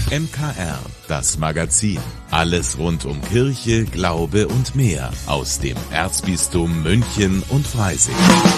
MKR, das Magazin. Alles rund um Kirche, Glaube und mehr aus dem Erzbistum München und Freising.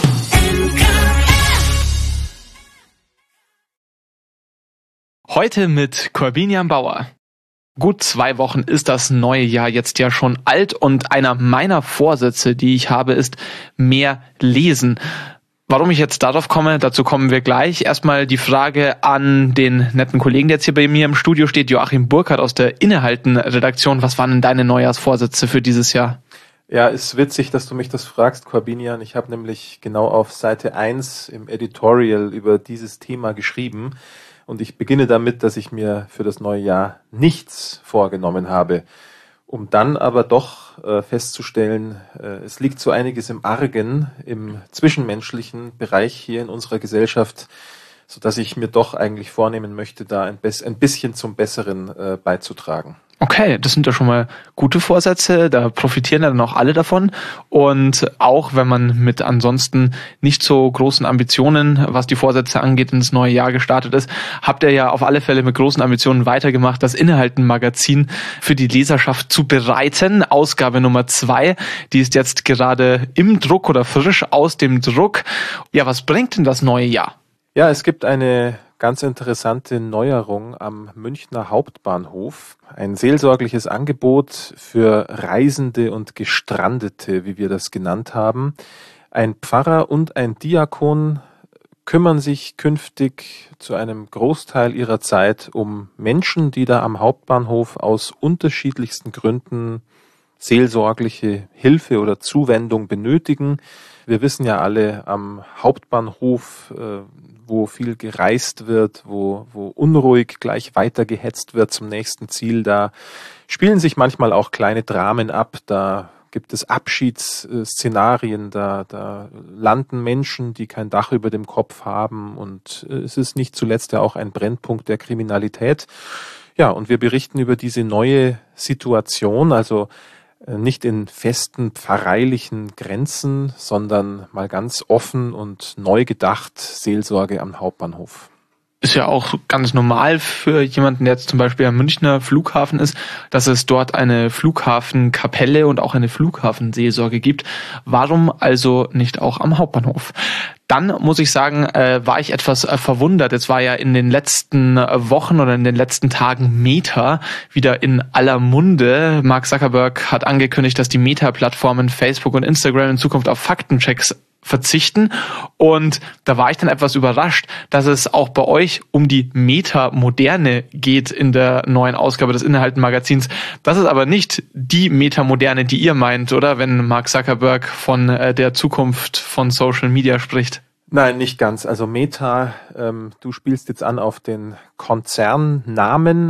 Heute mit Corbinian Bauer. Gut 2 Wochen ist das neue Jahr jetzt ja schon alt und einer meiner Vorsätze, die ich habe, ist mehr lesen. Warum ich jetzt darauf komme, dazu kommen wir gleich. Erstmal die Frage an den netten Kollegen, der jetzt hier bei mir im Studio steht, Joachim Burkhardt aus der Innehalten-Redaktion. Was waren denn deine Neujahrsvorsätze für dieses Jahr? Ja, ist witzig, dass du mich das fragst, Corbinian. Ich habe nämlich genau auf Seite 1 im Editorial über dieses Thema geschrieben. Und ich beginne damit, dass ich mir für das neue Jahr nichts vorgenommen habe, um dann aber doch festzustellen, es liegt so einiges im Argen, im zwischenmenschlichen Bereich hier in unserer Gesellschaft, sodass ich mir doch eigentlich vornehmen möchte, da ein bisschen zum Besseren beizutragen. Okay, das sind ja schon mal gute Vorsätze, da profitieren ja dann auch alle davon. Und auch wenn man mit ansonsten nicht so großen Ambitionen, was die Vorsätze angeht, ins neue Jahr gestartet ist, habt ihr ja auf alle Fälle mit großen Ambitionen weitergemacht, das Innehalten-Magazin für die Leserschaft zu bereiten. Ausgabe Nummer 2, die ist jetzt gerade im Druck oder frisch aus dem Druck. Ja, was bringt denn das neue Jahr? Ja, es gibt eine ganz interessante Neuerung am Münchner Hauptbahnhof. Ein seelsorgliches Angebot für Reisende und Gestrandete, wie wir das genannt haben. Ein Pfarrer und ein Diakon kümmern sich künftig zu einem Großteil ihrer Zeit um Menschen, die da am Hauptbahnhof aus unterschiedlichsten Gründen seelsorgliche Hilfe oder Zuwendung benötigen. Wir wissen ja alle, am Hauptbahnhof, wo viel gereist wird, wo unruhig gleich weiter gehetzt wird zum nächsten Ziel, da spielen sich manchmal auch kleine Dramen ab, da gibt es Abschiedsszenarien, da landen Menschen, die kein Dach über dem Kopf haben, und es ist nicht zuletzt ja auch ein Brennpunkt der Kriminalität. Ja, und wir berichten über diese neue Situation, also nicht in festen pfarreilichen Grenzen, sondern mal ganz offen und neu gedacht, Seelsorge am Hauptbahnhof. Ist ja auch ganz normal für jemanden, der jetzt zum Beispiel am Münchner Flughafen ist, dass es dort eine Flughafenkapelle und auch eine Flughafenseelsorge gibt. Warum also nicht auch am Hauptbahnhof? Dann muss ich sagen, war ich etwas verwundert. Es war ja in den letzten Wochen oder in den letzten Tagen Meta wieder in aller Munde. Mark Zuckerberg hat angekündigt, dass die Meta-Plattformen Facebook und Instagram in Zukunft auf Faktenchecks verzichten, und da war ich dann etwas überrascht, dass es auch bei euch um die Metamoderne geht in der neuen Ausgabe des Innehalten-Magazins. Das ist aber nicht die Metamoderne, die ihr meint, oder? Wenn Mark Zuckerberg von der Zukunft von Social Media spricht. Nein, nicht ganz. Also Meta, du spielst jetzt an auf den Konzernnamen.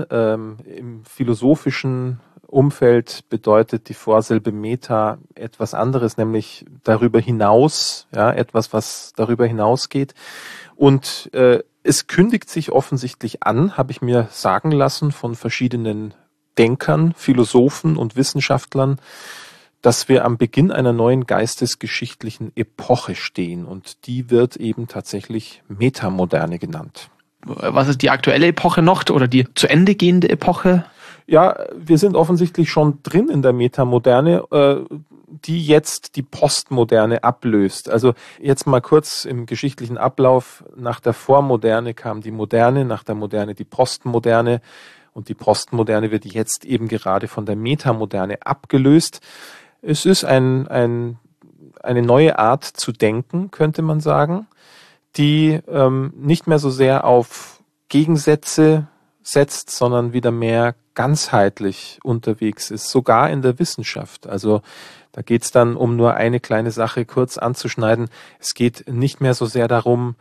Im philosophischen Umfeld bedeutet die Vorsilbe Meta etwas anderes, nämlich darüber hinaus, ja, etwas, was darüber hinausgeht. Und es kündigt sich offensichtlich an, habe ich mir sagen lassen von verschiedenen Denkern, Philosophen und Wissenschaftlern, dass wir am Beginn einer neuen geistesgeschichtlichen Epoche stehen, und die wird eben tatsächlich Metamoderne genannt. Was ist die aktuelle Epoche noch oder die zu Ende gehende Epoche? Ja, wir sind offensichtlich schon drin in der Metamoderne, die jetzt die Postmoderne ablöst. Also jetzt mal kurz im geschichtlichen Ablauf. Nach der Vormoderne kam die Moderne, nach der Moderne die Postmoderne, und die Postmoderne wird jetzt eben gerade von der Metamoderne abgelöst. Es ist eine neue Art zu denken, könnte man sagen, die nicht mehr so sehr auf Gegensätze setzt, sondern wieder mehr ganzheitlich unterwegs ist, sogar in der Wissenschaft. Also da geht es dann, um nur eine kleine Sache kurz anzuschneiden, es geht nicht mehr so sehr darum,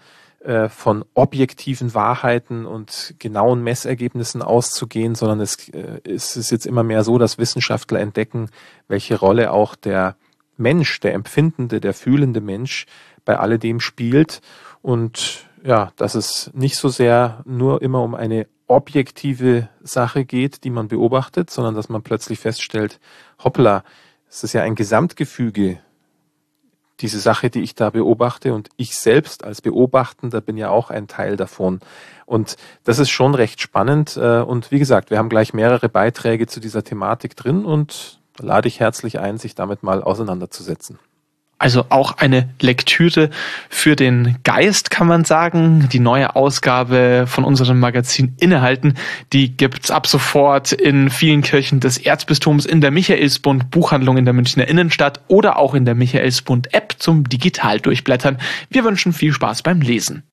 von objektiven Wahrheiten und genauen Messergebnissen auszugehen, sondern es ist jetzt immer mehr so, dass Wissenschaftler entdecken, welche Rolle auch der Mensch, der empfindende, der fühlende Mensch bei alledem spielt, und ja, dass es nicht so sehr nur immer um eine objektive Sache geht, die man beobachtet, sondern dass man plötzlich feststellt, hoppla, es ist ja ein Gesamtgefüge diese Sache, die ich da beobachte, und ich selbst als Beobachtender bin ja auch ein Teil davon. Und das ist schon recht spannend. Und wie gesagt, wir haben gleich mehrere Beiträge zu dieser Thematik drin und da lade ich herzlich ein, sich damit mal auseinanderzusetzen. Also auch eine Lektüre für den Geist, kann man sagen. Die neue Ausgabe von unserem Magazin Innehalten, die gibt's ab sofort in vielen Kirchen des Erzbistums, in der Michaelsbund Buchhandlung in der Münchner Innenstadt oder auch in der Michaelsbund App zum digital durchblättern. Wir wünschen viel Spaß beim Lesen.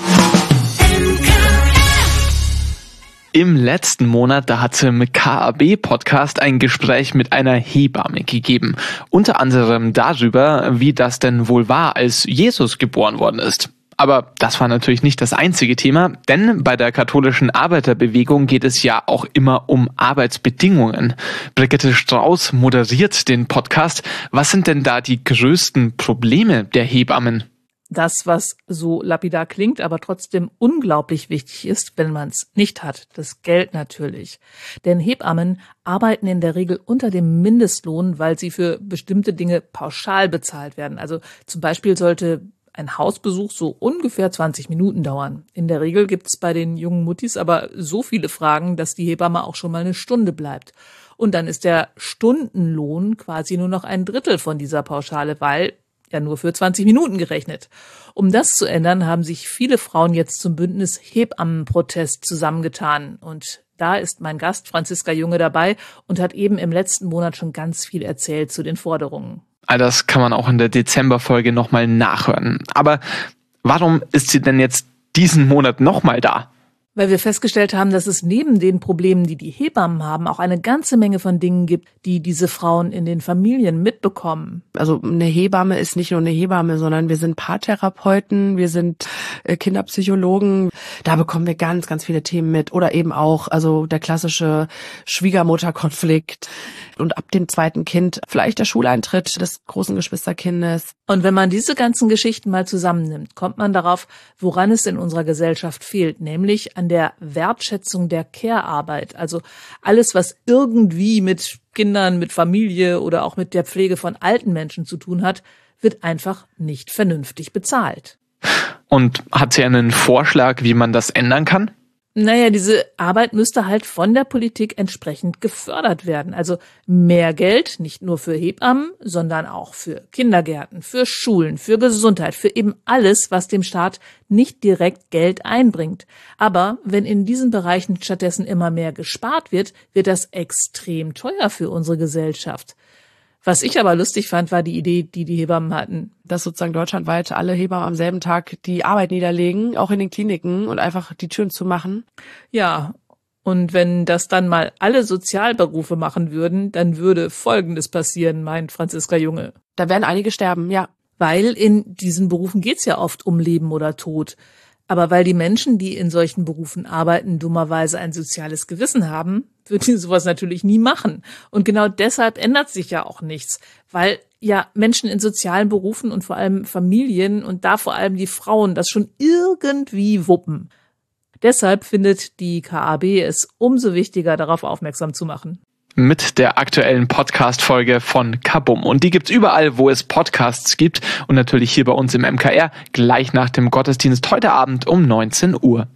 Im letzten Monat, da hat im KAB-Podcast ein Gespräch mit einer Hebamme gegeben. Unter anderem darüber, wie das denn wohl war, als Jesus geboren worden ist. Aber das war natürlich nicht das einzige Thema, denn bei der katholischen Arbeiterbewegung geht es ja auch immer um Arbeitsbedingungen. Brigitte Strauß moderiert den Podcast. Was sind denn da die größten Probleme der Hebammen? Das, was so lapidar klingt, aber trotzdem unglaublich wichtig ist, wenn man es nicht hat, das Geld natürlich. Denn Hebammen arbeiten in der Regel unter dem Mindestlohn, weil sie für bestimmte Dinge pauschal bezahlt werden. Also zum Beispiel sollte ein Hausbesuch so ungefähr 20 Minuten dauern. In der Regel gibt's bei den jungen Muttis aber so viele Fragen, dass die Hebamme auch schon mal eine Stunde bleibt. Und dann ist der Stundenlohn quasi nur noch ein Drittel von dieser Pauschale, weil ja nur für 20 Minuten gerechnet. Um das zu ändern, haben sich viele Frauen jetzt zum Bündnis Hebammenprotest zusammengetan. Und da ist mein Gast Franziska Junge dabei und hat eben im letzten Monat schon ganz viel erzählt zu den Forderungen. All das kann man auch in der Dezemberfolge nochmal nachhören. Aber warum ist sie denn jetzt diesen Monat nochmal da? Weil wir festgestellt haben, dass es neben den Problemen, die die Hebammen haben, auch eine ganze Menge von Dingen gibt, die diese Frauen in den Familien mitbekommen. Also eine Hebamme ist nicht nur eine Hebamme, sondern wir sind Paartherapeuten, wir sind Kinderpsychologen. Da bekommen wir ganz, ganz viele Themen mit. Oder eben auch also der klassische Schwiegermutterkonflikt. Und ab dem zweiten Kind vielleicht der Schuleintritt des großen Geschwisterkindes. Und wenn man diese ganzen Geschichten mal zusammennimmt, kommt man darauf, woran es in unserer Gesellschaft fehlt, nämlich an der Wertschätzung der Care-Arbeit. Also alles, was irgendwie mit Kindern, mit Familie oder auch mit der Pflege von alten Menschen zu tun hat, wird einfach nicht vernünftig bezahlt. Und hat sie einen Vorschlag, wie man das ändern kann? Naja, diese Arbeit müsste halt von der Politik entsprechend gefördert werden. Also mehr Geld, nicht nur für Hebammen, sondern auch für Kindergärten, für Schulen, für Gesundheit, für eben alles, was dem Staat nicht direkt Geld einbringt. Aber wenn in diesen Bereichen stattdessen immer mehr gespart wird, wird das extrem teuer für unsere Gesellschaft. Was ich aber lustig fand, war die Idee, die Hebammen hatten. Dass sozusagen deutschlandweit alle Hebammen am selben Tag die Arbeit niederlegen, auch in den Kliniken, und einfach die Türen zumachen. Ja, und wenn das dann mal alle Sozialberufe machen würden, dann würde Folgendes passieren, meint Franziska Junge. Da werden einige sterben, ja. Weil in diesen Berufen geht's ja oft um Leben oder Tod. Aber weil die Menschen, die in solchen Berufen arbeiten, dummerweise ein soziales Gewissen haben, würden die sowas natürlich nie machen. Und genau deshalb ändert sich ja auch nichts. Weil ja Menschen in sozialen Berufen und vor allem Familien und da vor allem die Frauen das schon irgendwie wuppen. Deshalb findet die KAB es umso wichtiger, darauf aufmerksam zu machen. Mit der aktuellen Podcast-Folge von Kabum. Und die gibt's überall, wo es Podcasts gibt. Und natürlich hier bei uns im MKR, gleich nach dem Gottesdienst heute Abend um 19 Uhr.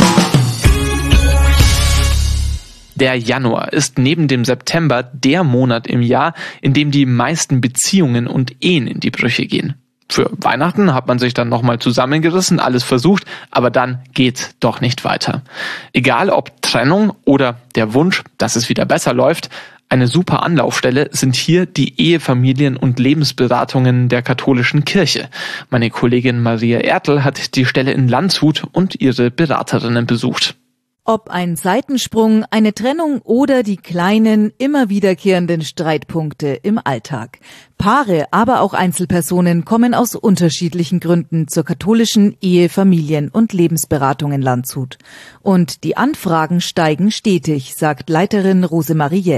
Der Januar ist neben dem September der Monat im Jahr, in dem die meisten Beziehungen und Ehen in die Brüche gehen. Für Weihnachten hat man sich dann nochmal zusammengerissen, alles versucht, aber dann geht's doch nicht weiter. Egal ob Trennung oder der Wunsch, dass es wieder besser läuft, eine super Anlaufstelle sind hier die Ehefamilien- und Lebensberatungen der katholischen Kirche. Meine Kollegin Maria Ertl hat die Stelle in Landshut und ihre Beraterinnen besucht. Ob ein Seitensprung, eine Trennung oder die kleinen, immer wiederkehrenden Streitpunkte im Alltag. Paare, aber auch Einzelpersonen kommen aus unterschiedlichen Gründen zur katholischen Ehe-, Familien- und Lebensberatung in Landshut. Und die Anfragen steigen stetig, sagt Leiterin Rosemarie Jell.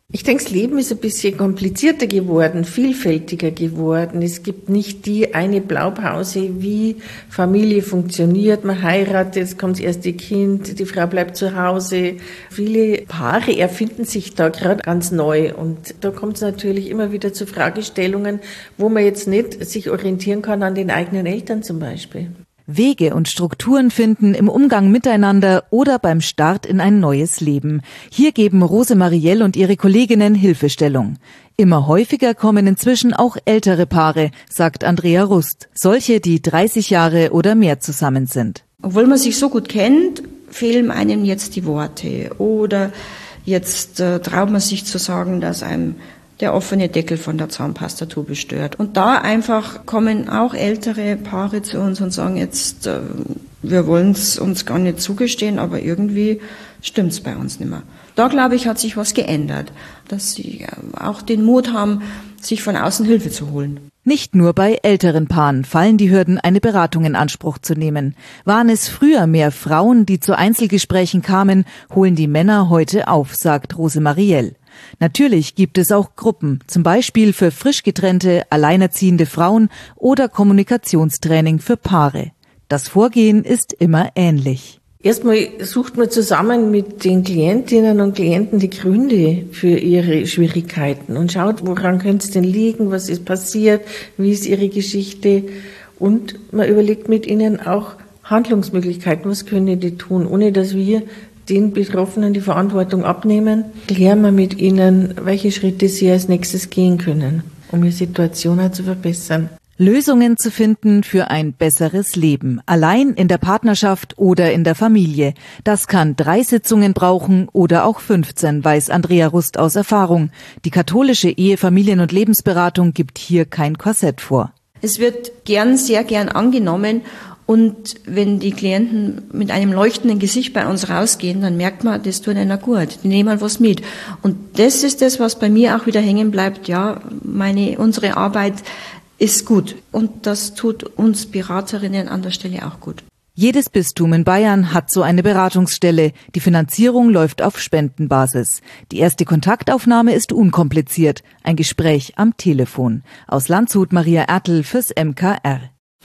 Ich denke, das Leben ist ein bisschen komplizierter geworden, vielfältiger geworden. Es gibt nicht die eine Blaupause, wie Familie funktioniert. Man heiratet, es kommt das erste Kind, die Frau bleibt zu Hause. Viele Paare erfinden sich da gerade ganz neu. Und da kommt es natürlich immer wieder zu Fragestellungen, wo man jetzt nicht sich orientieren kann an den eigenen Eltern zum Beispiel. Wege und Strukturen finden im Umgang miteinander oder beim Start in ein neues Leben. Hier geben Rose Marielle und ihre Kolleginnen Hilfestellung. Immer häufiger kommen inzwischen auch ältere Paare, sagt Andrea Rust. Solche, die 30 Jahre oder mehr zusammen sind. Obwohl man sich so gut kennt, fehlen einem jetzt die Worte. Oder jetzt traut man sich zu sagen, dass einem der offene Deckel von der Zahnpastatube stört. Und da einfach kommen auch ältere Paare zu uns und sagen jetzt, wir wollen es uns gar nicht zugestehen, aber irgendwie stimmt's bei uns nicht mehr. Da, glaube ich, hat sich was geändert, dass sie auch den Mut haben, sich von außen Hilfe zu holen. Nicht nur bei älteren Paaren fallen die Hürden, eine Beratung in Anspruch zu nehmen. Waren es früher mehr Frauen, die zu Einzelgesprächen kamen, holen die Männer heute auf, sagt Rose Marielle. Natürlich gibt es auch Gruppen, zum Beispiel für frisch getrennte, alleinerziehende Frauen oder Kommunikationstraining für Paare. Das Vorgehen ist immer ähnlich. Erstmal sucht man zusammen mit den Klientinnen und Klienten die Gründe für ihre Schwierigkeiten und schaut, woran könnte es denn liegen, was ist passiert, wie ist ihre Geschichte, und man überlegt mit ihnen auch Handlungsmöglichkeiten, was können die tun, ohne dass wir den Betroffenen die Verantwortung abnehmen. Klären wir mit ihnen, welche Schritte sie als nächstes gehen können, um ihre Situation zu verbessern. Lösungen zu finden für ein besseres Leben, allein in der Partnerschaft oder in der Familie. Das kann 3 Sitzungen brauchen oder auch 15, weiß Andrea Rust aus Erfahrung. Die katholische Ehe-, Familien- und Lebensberatung gibt hier kein Korsett vor. Es wird sehr gern angenommen. Und wenn die Klienten mit einem leuchtenden Gesicht bei uns rausgehen, dann merkt man, das tut einer gut. Die nehmen was mit. Und das ist das, was bei mir auch wieder hängen bleibt. Ja, unsere Arbeit ist gut. Und das tut uns Beraterinnen an der Stelle auch gut. Jedes Bistum in Bayern hat so eine Beratungsstelle. Die Finanzierung läuft auf Spendenbasis. Die erste Kontaktaufnahme ist unkompliziert. Ein Gespräch am Telefon. Aus Landshut Maria Ertl fürs MKR.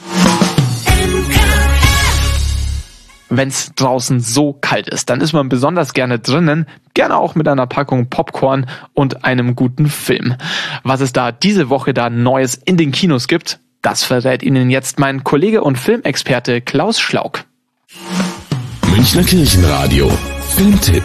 Wenn's draußen so kalt ist, dann ist man besonders gerne drinnen, gerne auch mit einer Packung Popcorn und einem guten Film. Was es da diese Woche da Neues in den Kinos gibt, das verrät Ihnen jetzt mein Kollege und Filmexperte Klaus Schlauk. Münchner Kirchenradio Filmtipp.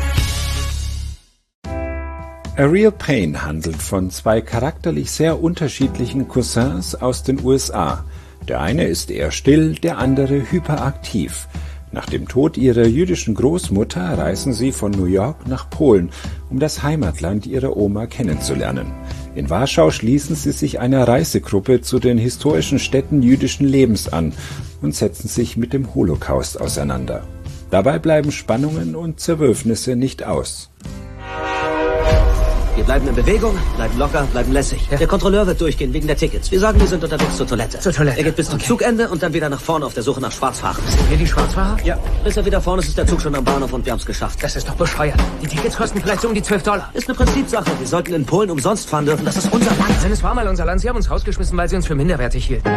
A Real Pain handelt von 2 charakterlich sehr unterschiedlichen Cousins aus den USA. Der eine ist eher still, der andere hyperaktiv. Nach dem Tod ihrer jüdischen Großmutter reisen sie von New York nach Polen, um das Heimatland ihrer Oma kennenzulernen. In Warschau schließen sie sich einer Reisegruppe zu den historischen Stätten jüdischen Lebens an und setzen sich mit dem Holocaust auseinander. Dabei bleiben Spannungen und Zerwürfnisse nicht aus. Wir bleiben in Bewegung, bleiben locker, bleiben lässig. Ja. Der Kontrolleur wird durchgehen wegen der Tickets. Wir sagen, wir sind unterwegs zur Toilette. Zur Toilette. Er geht bis zum Zugende und dann wieder nach vorne auf der Suche nach Schwarzfahrern. Sind wir die Schwarzfahrer? Ja. Bis er wieder vorne ist der Zug schon am Bahnhof und wir haben es geschafft. Das ist doch bescheuert. Die Tickets kosten vielleicht so um die $12. Ist eine Prinzipsache. Wir sollten in Polen umsonst fahren dürfen. Das ist unser Land. Nein, es war mal unser Land. Sie haben uns rausgeschmissen, weil sie uns für minderwertig hielten.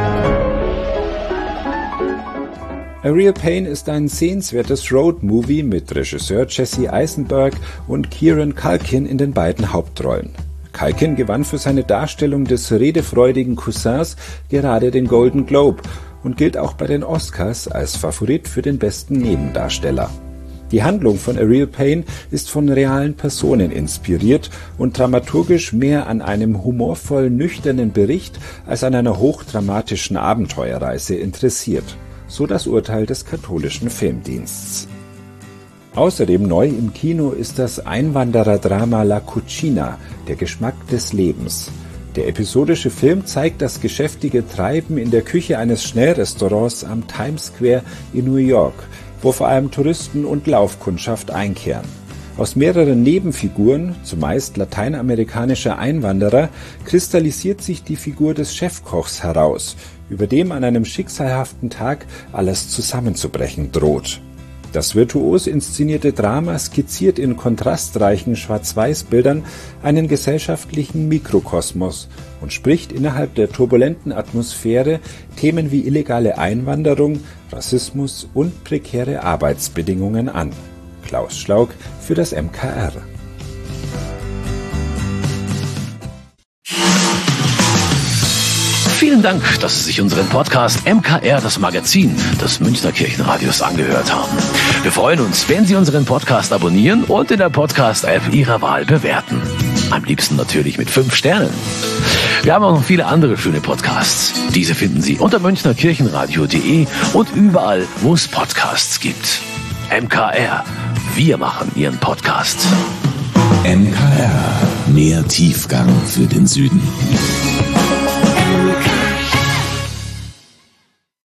A Real Pain ist ein sehenswertes Road-Movie mit Regisseur Jesse Eisenberg und Kieran Culkin in den beiden Hauptrollen. Culkin gewann für seine Darstellung des redefreudigen Cousins gerade den Golden Globe und gilt auch bei den Oscars als Favorit für den besten Nebendarsteller. Die Handlung von A Real Pain ist von realen Personen inspiriert und dramaturgisch mehr an einem humorvoll nüchternen Bericht als an einer hochdramatischen Abenteuerreise interessiert. So das Urteil des katholischen Filmdienstes. Außerdem neu im Kino ist das Einwandererdrama La Cucina, der Geschmack des Lebens. Der episodische Film zeigt das geschäftige Treiben in der Küche eines Schnellrestaurants am Times Square in New York, wo vor allem Touristen und Laufkundschaft einkehren. Aus mehreren Nebenfiguren, zumeist lateinamerikanischer Einwanderer, kristallisiert sich die Figur des Chefkochs heraus, über dem an einem schicksalhaften Tag alles zusammenzubrechen droht. Das virtuos inszenierte Drama skizziert in kontrastreichen Schwarz-Weiß-Bildern einen gesellschaftlichen Mikrokosmos und spricht innerhalb der turbulenten Atmosphäre Themen wie illegale Einwanderung, Rassismus und prekäre Arbeitsbedingungen an. Klaus Schlaug für das MKR. Vielen Dank, dass Sie sich unseren Podcast MKR, das Magazin des Münchner Kirchenradios, angehört haben. Wir freuen uns, wenn Sie unseren Podcast abonnieren und in der Podcast-App Ihrer Wahl bewerten. Am liebsten natürlich mit 5 Sternen. Wir haben auch noch viele andere schöne Podcasts. Diese finden Sie unter münchnerkirchenradio.de und überall, wo es Podcasts gibt. MKR, wir machen Ihren Podcast. MKR, mehr Tiefgang für den Süden.